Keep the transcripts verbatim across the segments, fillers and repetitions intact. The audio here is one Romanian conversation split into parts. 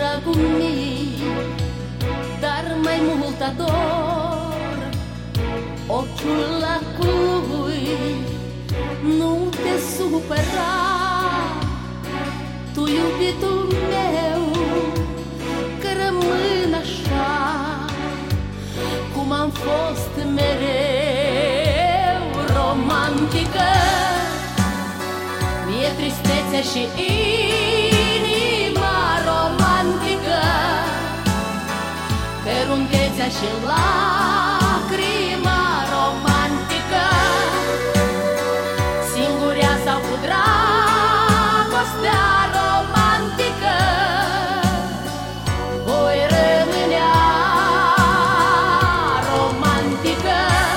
dragul mic, dar mai mult ador ochiul lacului. Nu te supăra, tu, iubitul meu, că rămân așa cum am fost mereu, romantică. Mi-e tristețea și inima romantică, căruntețea și lacrima romantică. Singuria sau cu dragostea romantică, voi rămânea romantică.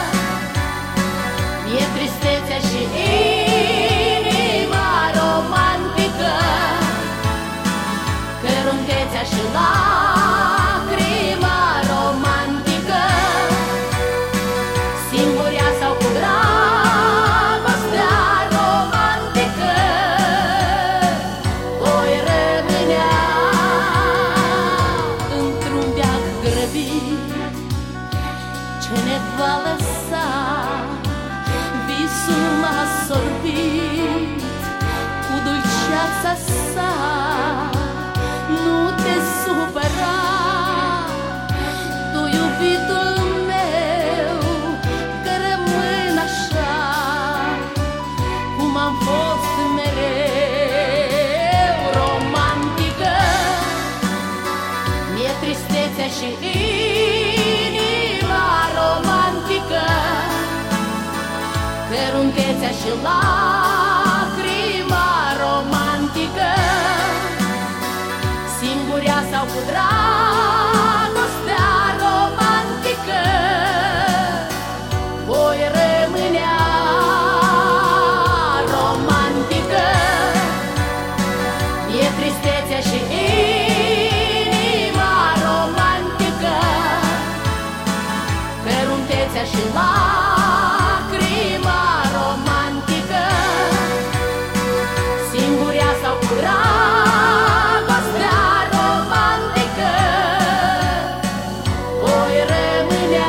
Mi-e tristețea și inima romantică, căruntețea și lacrima romantică. Singuria sau cu dragostea romantică, voi rămânea într-un veac grăbit ce ne va lăsa. Visul m-a sorbit cu dulceața sa. Nu te supăra, tu, iubitul meu, că rămân așa cum am fost mereu, romantică. Mi-e tristețea și inima romantică, căruntețea și lacrima romantică. Singuria sau cu dragostea romantică, voi rămânea romantică. E tristețea și inima romantică, căruntețea și lacrima romantică. Singuria sau cu dragostea romantică, voi rămânea.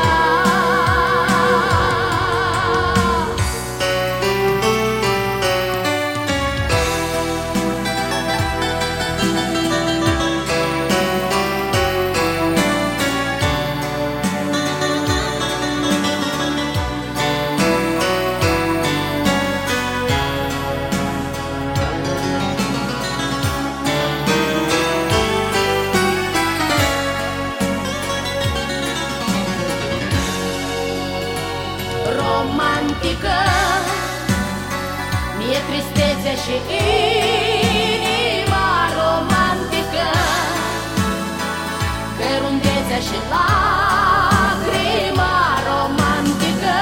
Romantică, mi-e tristețea și inima romantică, căruntețea și lacrima romantică.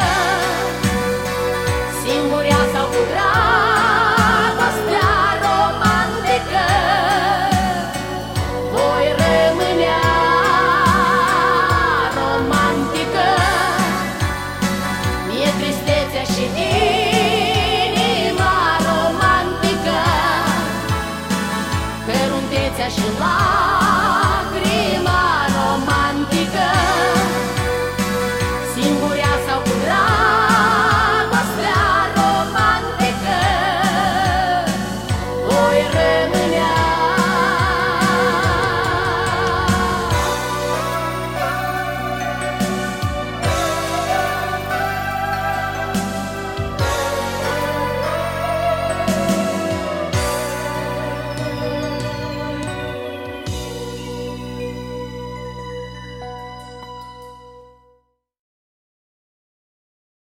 Singuria sau cu dragostea romantică, voi rămânea romantică. Mi-e tristețea și inima romantică, căruntețea și lacrima